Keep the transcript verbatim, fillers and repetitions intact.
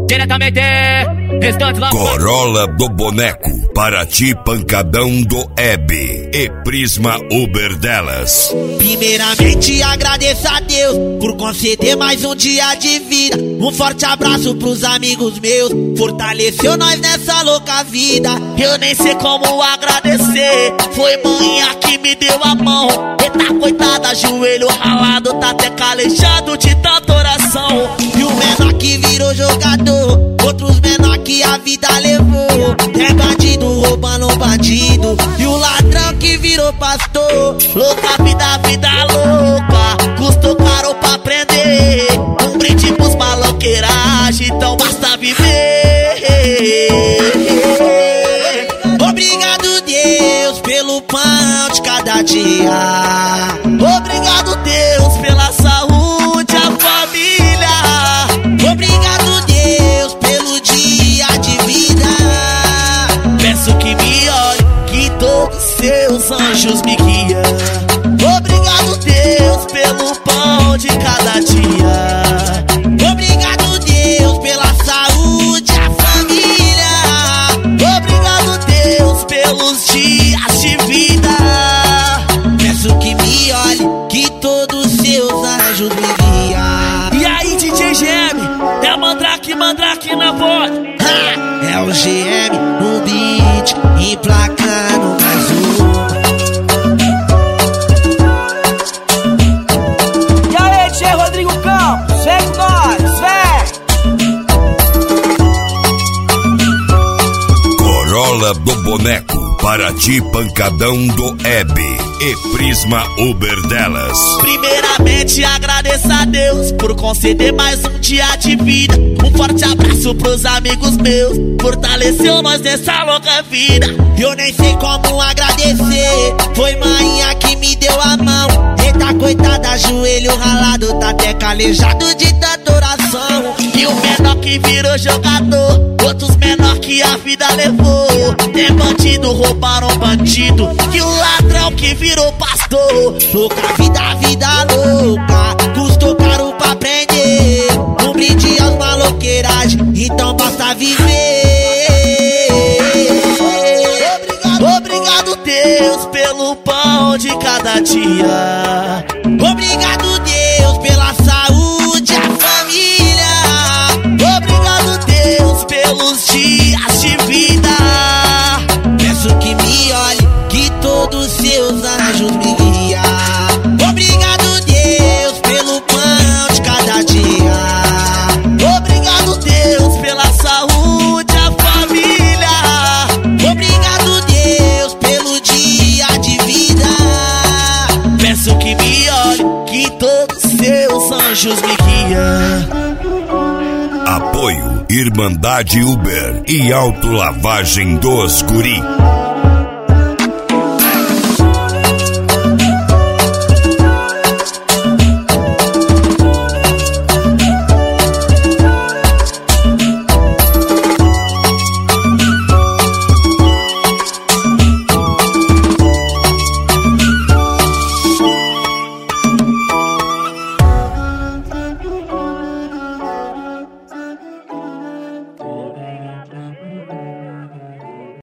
diretamente, restante lá. Corolla do Boneco, Paraty Pancadão do Hebe e Prisma Uber delas. Primeiramente agradeço a Deus por conceder mais um dia de vida. Um forte abraço pros amigos meus, fortaleceu nós nessa louca vida. Eu nem sei como agradecer, foi manhã que me deu a mão. Eita coitada, joelho ralado, tá até calejado de tanta oração. E o menor que virou jogador, outros menor que a vida levou. É bandido roubando bandido, e o ladrão que virou pastor. Louca vida, vida louca, custou caro pra aprender. Um brinde pros maloqueiragem, então basta viver. Obrigado Deus pelo pão de cada dia. Obrigado Deus pela saúde, a família. Obrigado Deus pelo dia de vida. Peço que me olhe, que todos seus anjos me guiam. Obrigado Deus pelo pão de cada dia. Obrigado Deus pela saúde, a família. Obrigado Deus pelos dias de vida. Peço que me olhe, que todos seus anjos me guiam. E aí D J G M, é Mandrake, Mandrake na voz. Ha, é o G M no beat, emplacando mais uma. E aí, Tchê Rodrigo Campos, vem com nós, vem! Corolla do Boneco, Paraty Pancadão do Hebe e Prisma Uber delas. Primeiramente agradeço a Deus por conceder mais um dia de vida. Um forte abraço pros amigos meus, fortaleceu nós nessa louca vida. Eu nem sei como agradecer, foi manhã que me deu a mão. Eita coitada, joelho ralado, tá até calejado de tanta oração. E o menor que virou jogador, outros menor que a vida levou. Tem bandido roubaram bandido, e o ladrão que virou pastor. Louca vida, vida louca, custou caro pra aprender. Um brinde aos maloqueiragem, então basta viver. Obrigado, obrigado Deus pelo pão de cada dia. Obrigado Deus pela saúde, a família. Obrigado Deus pelos dias de vida. Peço que me olhe, que todos seus anjos me guiam. Obrigado Deus pelo pão de cada dia. Obrigado Deus pela saúde, a família. Obrigado Deus pelo dia de vida. Peço que me olhe, que todos seus anjos me guiam. Apoio Irmandade Uber e Autolavagem dos Guri.